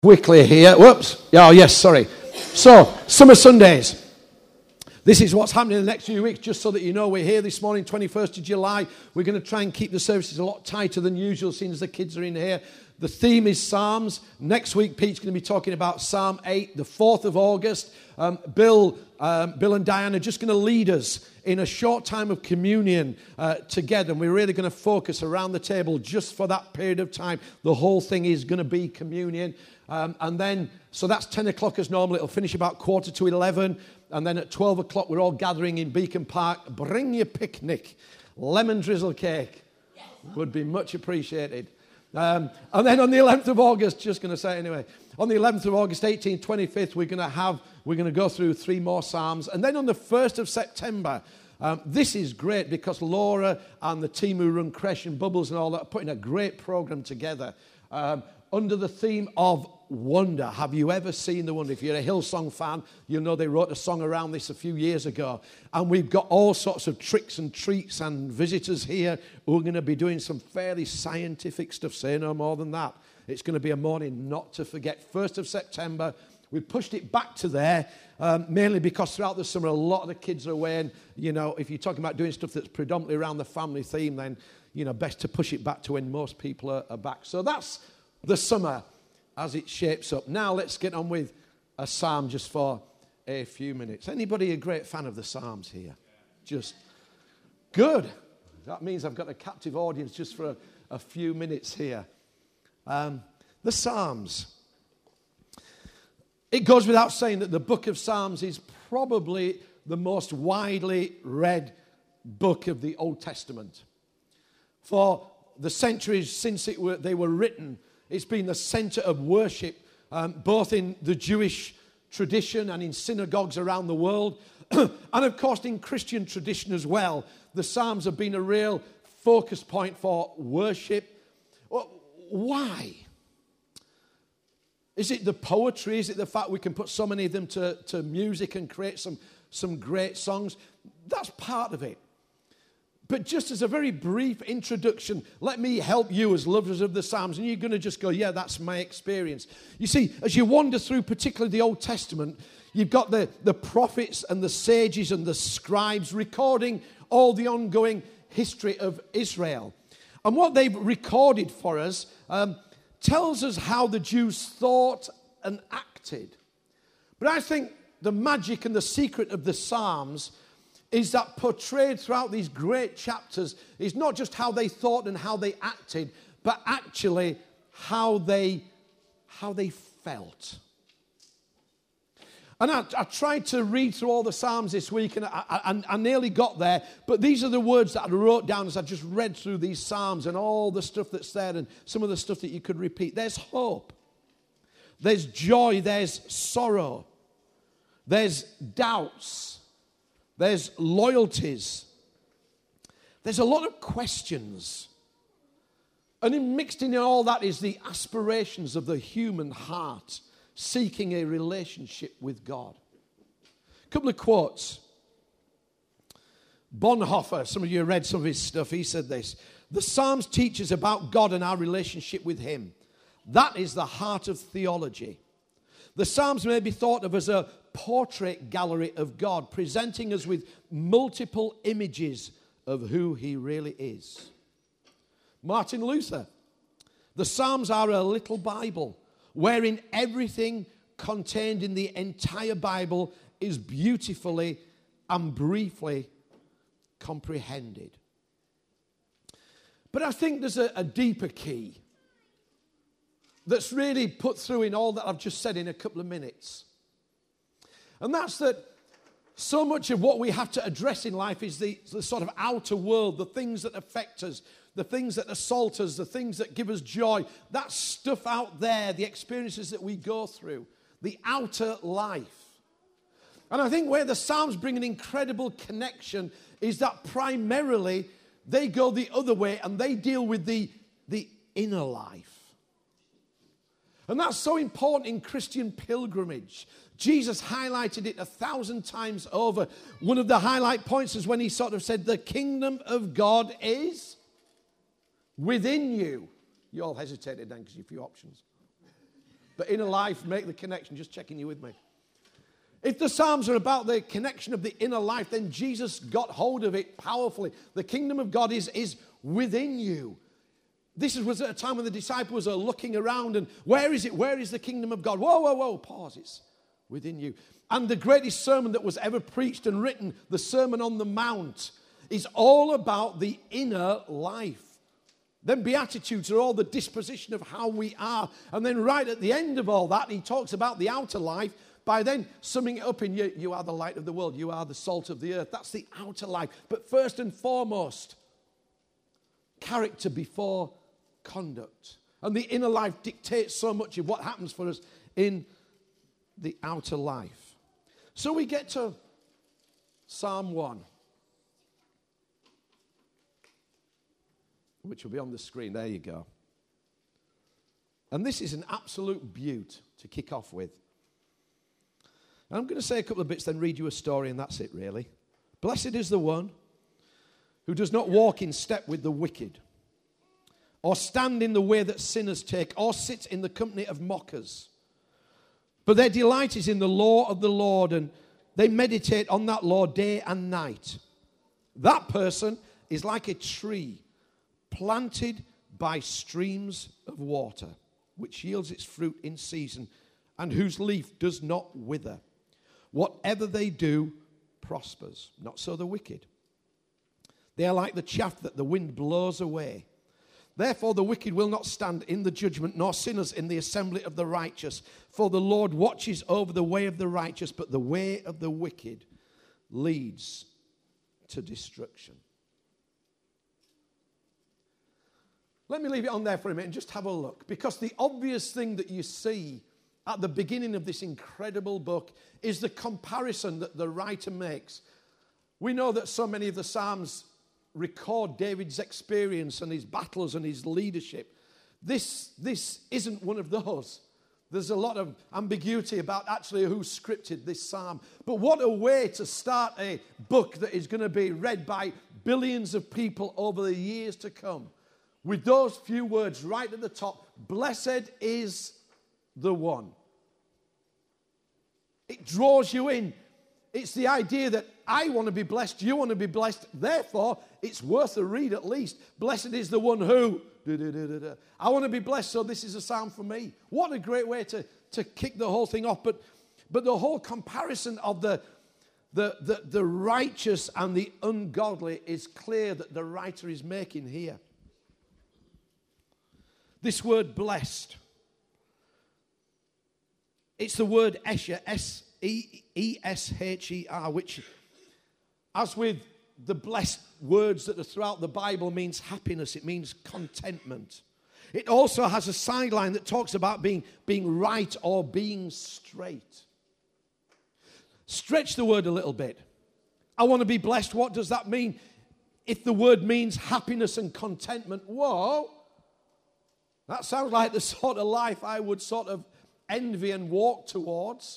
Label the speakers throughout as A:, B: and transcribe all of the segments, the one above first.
A: Quickly here. Whoops. Oh, yes, sorry. So, Summer Sundays. This is what's happening in the next few weeks, just so that you know. We're here this morning, 21st of July. We're going to try and keep the services a lot tighter than usual, seeing as the kids are in here. The theme is Psalms. Next week, Pete's going to be talking about Psalm 8, the 4th of August. Bill and Diane are just going to lead us in a short time of communion together. And we're really going to focus around the table just for that period of time. The whole thing is going to be communion. And then, so that's 10 o'clock as normal. It'll finish about 10:45. And then at 12 o'clock, we're all gathering in Beacon Park. Bring your picnic. Lemon drizzle cake would be much appreciated. And then on the 11th of August, just going to say it anyway, on the 11th of August, 18th, 25th, we're going to go through 3 more Psalms. And then on the 1st of September, this is great because Laura and the team who run Creche and Bubbles and all that are putting a great program together under the theme of wonder. Have you ever seen the wonder? If you're a Hillsong fan, you'll know they wrote a song around this a few years ago. And we've got all sorts of tricks and treats and visitors here who are going to be doing some fairly scientific stuff. Say no more than that. It's going to be a morning not to forget. 1st of September. We pushed it back to there, mainly because throughout the summer, a lot of the kids are away. And, you know, if you're talking about doing stuff that's predominantly around the family theme, then, you know, best to push it back to when most people are back. So that's the summer as it shapes up. Now let's get on with a psalm just for a few minutes. Anybody a great fan of the Psalms here? Just good. That means I've got a captive audience just for a few minutes here. The Psalms. It goes without saying that the book of Psalms is probably the most widely read book of the Old Testament. For the centuries since they were written, it's been the center of worship, both in the Jewish tradition and in synagogues around the world. And of course, in Christian tradition as well, the Psalms have been a real focus point for worship. Why? Is it the poetry? Is it the fact we can put so many of them to music and create some great songs? That's part of it. But just as a very brief introduction, let me help you as lovers of the Psalms. And you're going to just go, yeah, that's my experience. You see, as you wander through particularly the Old Testament, you've got the prophets and the sages and the scribes recording all the ongoing history of Israel. And what they've recorded for us tells us how the Jews thought and acted. But I think the magic and the secret of the Psalms is that portrayed throughout these great chapters is not just how they thought and how they acted, but actually how they felt. And I tried to read through all the Psalms this week, and I nearly got there, but these are the words that I wrote down as I just read through these Psalms and all the stuff that's there and some of the stuff that you could repeat. There's hope. There's joy. There's sorrow. There's doubts. There's loyalties. There's a lot of questions. And mixed in all that is the aspirations of the human heart seeking a relationship with God. A couple of quotes. Bonhoeffer, some of you read some of his stuff, he said this: the Psalms teach us about God and our relationship with Him. That is the heart of theology. The Psalms may be thought of as a portrait gallery of God, presenting us with multiple images of who He really is. Martin Luther: the Psalms are a little Bible, wherein everything contained in the entire Bible is beautifully and briefly comprehended. But I think there's a deeper key that's really put through in all that I've just said in a couple of minutes. And that's that so much of what we have to address in life is the sort of outer world, the things that affect us, the things that assault us, the things that give us joy, that stuff out there, the experiences that we go through, the outer life. And I think where the Psalms bring an incredible connection is that primarily they go the other way and they deal with the inner life. And that's so important in Christian pilgrimage. Jesus highlighted it 1,000 times over. One of the highlight points is when he sort of said, the kingdom of God is within you. You all hesitated then because you have a few options. The inner life, make the connection. Just checking you with me. If the Psalms are about the connection of the inner life, then Jesus got hold of it powerfully. The kingdom of God is within you. This was at a time when the disciples are looking around and where is it? Where is the kingdom of God? Whoa, whoa, whoa, pause. It's within you. And the greatest sermon that was ever preached and written, the Sermon on the Mount, is all about the inner life. Then Beatitudes are all the disposition of how we are. And then right at the end of all that, he talks about the outer life by then summing it up in you are the light of the world. You are the salt of the earth. That's the outer life. But first and foremost, character before conduct. And the inner life dictates so much of what happens for us in the outer life. So we get to Psalm 1. Which will be on the screen. There you go. And this is an absolute beaut to kick off with. And I'm going to say a couple of bits, then read you a story, and that's it, really. Blessed is the one who does not walk in step with the wicked, or stand in the way that sinners take, or sit in the company of mockers. But their delight is in the law of the Lord, and they meditate on that law day and night. That person is like a tree planted by streams of water, which yields its fruit in season, and whose leaf does not wither. Whatever they do prospers. Not so the wicked. They are like the chaff that the wind blows away. Therefore the wicked will not stand in the judgment, nor sinners in the assembly of the righteous. For the Lord watches over the way of the righteous, but the way of the wicked leads to destruction. Let me leave it on there for a minute and just have a look. Because the obvious thing that you see at the beginning of this incredible book is the comparison that the writer makes. We know that so many of the Psalms record David's experience and his battles and his leadership. This isn't one of those. There's a lot of ambiguity about actually who scripted this psalm. But what a way to start a book that is going to be read by billions of people over the years to come. With those few words right at the top, blessed is the one. It draws you in. It's the idea that I want to be blessed, you want to be blessed, therefore it's worth a read at least. Blessed is the one who, I want to be blessed, so this is a psalm for me. What a great way to kick the whole thing off. But the whole comparison of the righteous and the ungodly is clear that the writer is making here. This word blessed, it's the word Esher, S-E-E-S-H-E-R, which, as with the blessed words that are throughout the Bible, means happiness. It means contentment. It also has a sideline that talks about being right or being straight. Stretch the word a little bit. I want to be blessed. What does that mean? If the word means happiness and contentment, whoa, that sounds like the sort of life I would sort of envy and walk towards.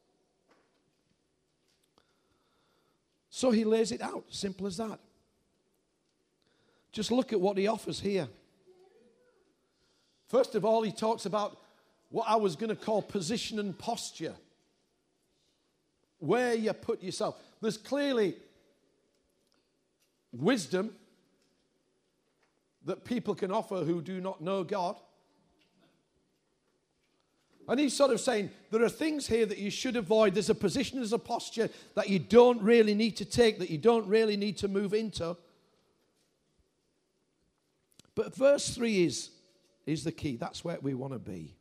A: So he lays it out, simple as that. Just look at what he offers here. First of all, he talks about what I was going to call position and posture. Where you put yourself. There's clearly wisdom that people can offer who do not know God. And he's sort of saying, there are things here that you should avoid. There's a position, there's a posture that you don't really need to take, that you don't really need to move into. But verse 3 is the key. That's where we want to be.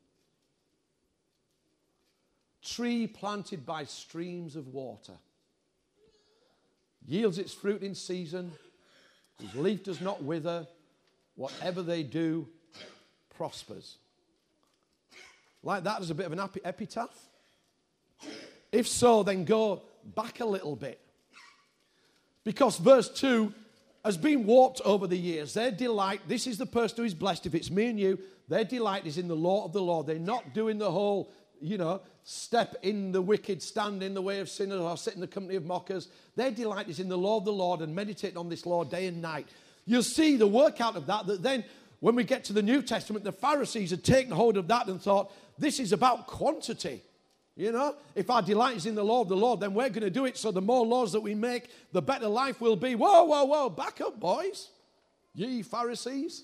A: Tree planted by streams of water. Yields its fruit in season. Whose leaf does not wither. Whatever they do prospers. Like that as a bit of an epitaph? If so, then go back a little bit. Because verse 2 has been warped over the years. Their delight, this is the person who is blessed. If it's me and you, their delight is in the law of the Lord. They're not doing the whole, step in the wicked, stand in the way of sinners, or sit in the company of mockers. Their delight is in the law of the Lord and meditate on this law day and night. You'll see the workout of that then when we get to the New Testament, the Pharisees had taken hold of that and thought, this is about quantity. You know, if our delight is in the law of the Lord, then we're going to do it. So the more laws that we make, the better life will be. Whoa, whoa, whoa, back up, boys. Ye Pharisees.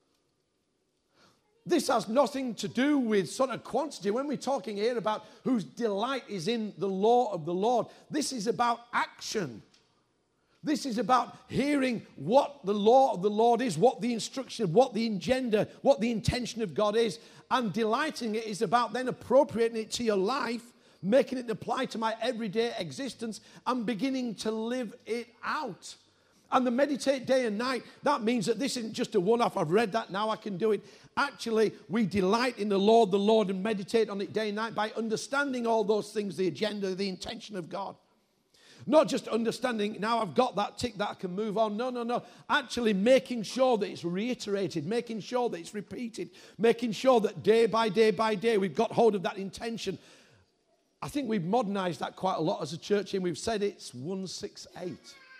A: This has nothing to do with sort of quantity. When we're talking here about whose delight is in the law of the Lord, this is about action. This is about hearing what the law of the Lord is, what the instruction, what the agenda, what the intention of God is. And delighting it is about then appropriating it to your life, making it apply to my everyday existence, and beginning to live it out. And the meditate day and night, that means that this isn't just a one-off. I've read that, now I can do it. Actually, we delight in the law of the Lord and meditate on it day and night by understanding all those things, the agenda, the intention of God. Not just understanding, now I've got that tick that I can move on. No, no, no. Actually making sure that it's reiterated, making sure that it's repeated, making sure that day by day by day we've got hold of that intention. I think we've modernized that quite a lot as a church, and we've said it's 168.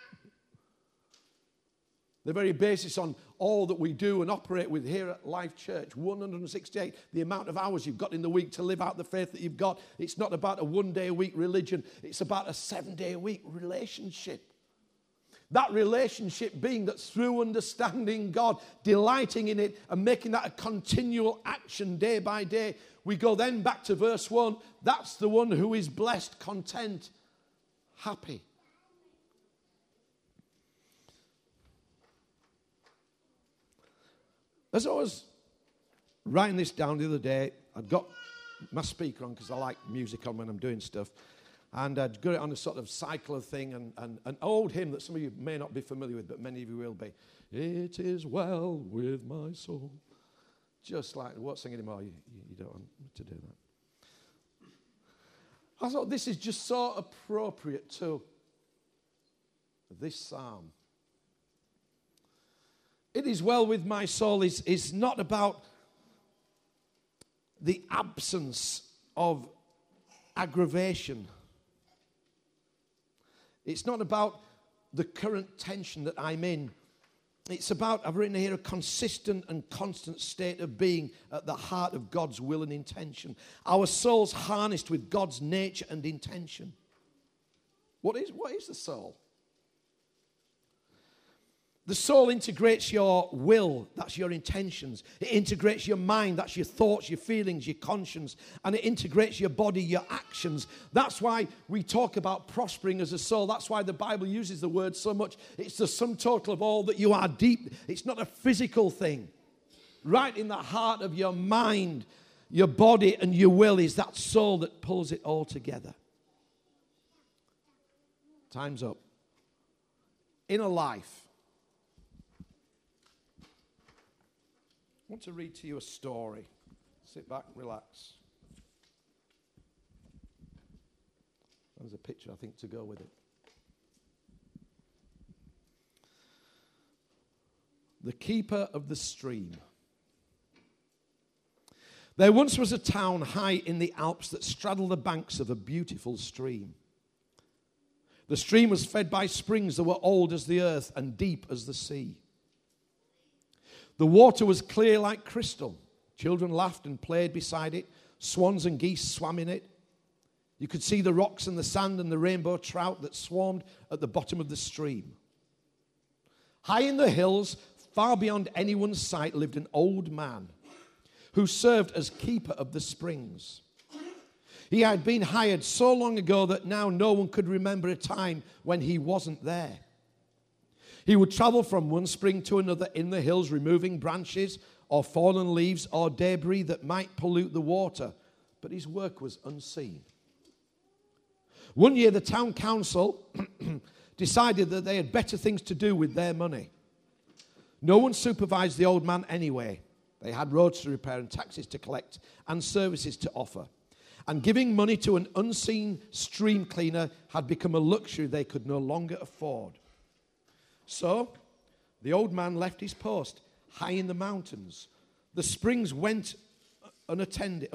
A: The very basis on all that we do and operate with here at Life Church, 168, the amount of hours you've got in the week to live out the faith that you've got. It's not about a one-day-a-week religion. It's about a 7-day-a-week relationship. That relationship being that through understanding God, delighting in it, and making that a continual action day by day, we go then back to verse 1. That's the one who is blessed, content, happy. As I was writing this down the other day, I'd got my speaker on because I like music on when I'm doing stuff. And I'd got it on a sort of cycler thing, and an old hymn that some of you may not be familiar with, but many of you will be. It is well with my soul. Just like, won't sing anymore, you don't want to do that. I thought this is just so appropriate to this psalm. It is well with my soul is not about the absence of aggravation. It's not about the current tension that I'm in. It's about, I've written here, a consistent and constant state of being at the heart of God's will and intention. Our soul's harnessed with God's nature and intention. What is the soul? The soul integrates your will, that's your intentions. It integrates your mind, that's your thoughts, your feelings, your conscience. And it integrates your body, your actions. That's why we talk about prospering as a soul. That's why the Bible uses the word so much. It's the sum total of all that you are deep. It's not a physical thing. Right in the heart of your mind, your body, and your will is that soul that pulls it all together. Time's up. Inner life. I want to read to you a story. Sit back, relax. There's a picture, I think, to go with it. The Keeper of the Stream. There once was a town high in the Alps that straddled the banks of a beautiful stream. The stream was fed by springs that were old as the earth and deep as the sea. The water was clear like crystal. Children laughed and played beside it. Swans and geese swam in it. You could see the rocks and the sand and the rainbow trout that swarmed at the bottom of the stream. High in the hills, far beyond anyone's sight, lived an old man who served as keeper of the springs. He had been hired so long ago that now no one could remember a time when he wasn't there. He would travel from one spring to another in the hills, removing branches or fallen leaves or debris that might pollute the water, but his work was unseen. One year, the town council decided that they had better things to do with their money. No one supervised the old man anyway. They had roads to repair and taxes to collect and services to offer. And giving money to an unseen stream cleaner had become a luxury they could no longer afford. So, the old man left his post high in the mountains. The springs went untended.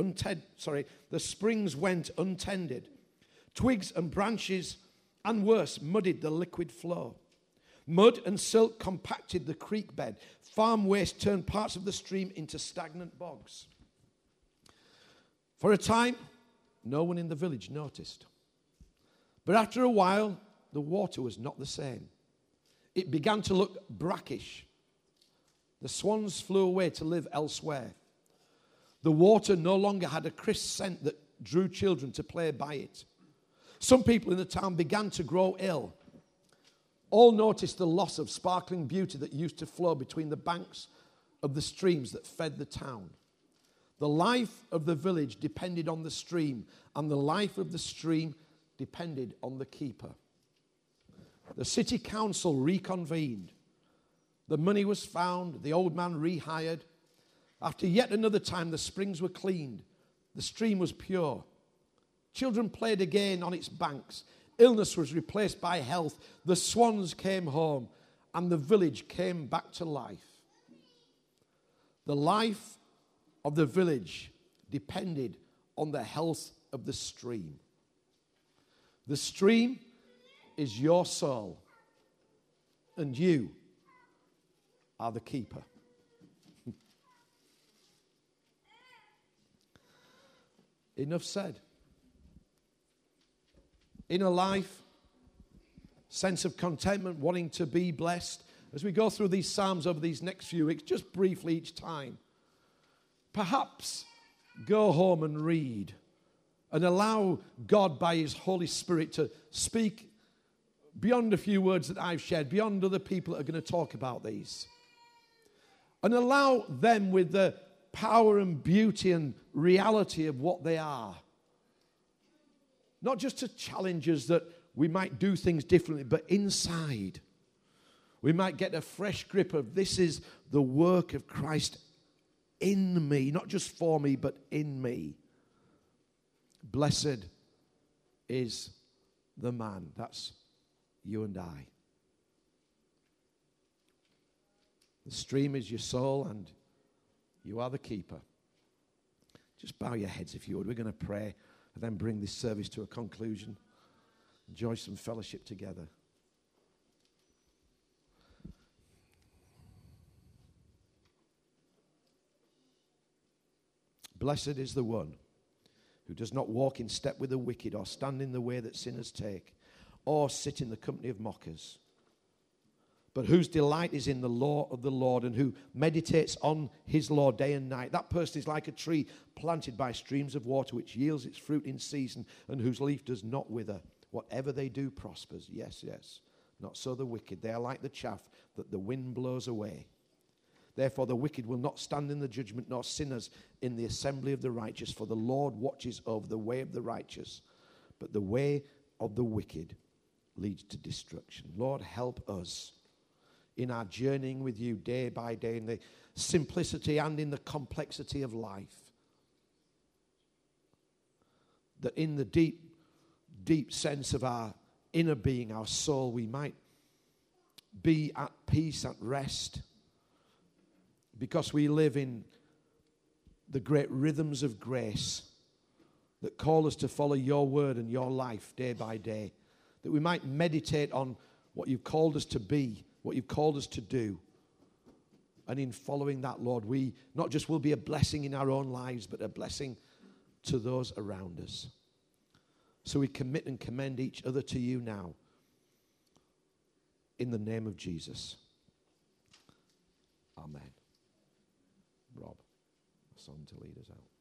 A: Twigs and branches, and worse, muddied the liquid flow. Mud and silt compacted the creek bed. Farm waste turned parts of the stream into stagnant bogs. For a time, no one in the village noticed. But after a while, the water was not the same. It began to look brackish. The swans flew away to live elsewhere. The water no longer had a crisp scent that drew children to play by it. Some people in the town began to grow ill. All noticed the loss of sparkling beauty that used to flow between the banks of the streams that fed the town. The life of the village depended on the stream, and the life of the stream depended on the keeper. The city council reconvened. The money was found, the old man rehired. After yet another time, the springs were cleaned. The stream was pure. Children played again on its banks. Illness was replaced by health. The swans came home, and the village came back to life. The life of the village depended on the health of the stream. The stream is your soul, and you are the keeper. Enough said. Inner life, sense of contentment, wanting to be blessed. As we go through these Psalms over these next few weeks, just briefly each time, perhaps go home and read and allow God by His Holy Spirit to speak beyond a few words that I've shared, beyond other people that are going to talk about these. And allow them with the power and beauty and reality of what they are. Not just to challenge us that we might do things differently, but inside we might get a fresh grip of this is the work of Christ in me, not just for me, but in me. Blessed is the man. That's you and I. The stream is your soul, and you are the keeper. Just bow your heads if you would. We're going to pray and then bring this service to a conclusion. Enjoy some fellowship together. Blessed is the one who does not walk in step with the wicked, or stand in the way that sinners take, or sit in the company of mockers, but whose delight is in the law of the Lord, and who meditates on his law day and night. That person is like a tree planted by streams of water, which yields its fruit in season, and whose leaf does not wither. Whatever they do prospers. Yes, yes. Not so the wicked. They are like the chaff that the wind blows away. Therefore the wicked will not stand in the judgment, nor sinners in the assembly of the righteous. For the Lord watches over the way of the righteous, but the way of the wicked leads to destruction. Lord, help us in our journeying with you day by day, in the simplicity and in the complexity of life. That in the deep, deep sense of our inner being, our soul, we might be at peace, at rest, because we live in the great rhythms of grace that call us to follow your word and your life day by day. That we might meditate on what you've called us to be, what you've called us to do. And in following that, Lord, we not just will be a blessing in our own lives, but a blessing to those around us. So we commit and commend each other to you now. In the name of Jesus. Amen. Rob, a song to lead us out.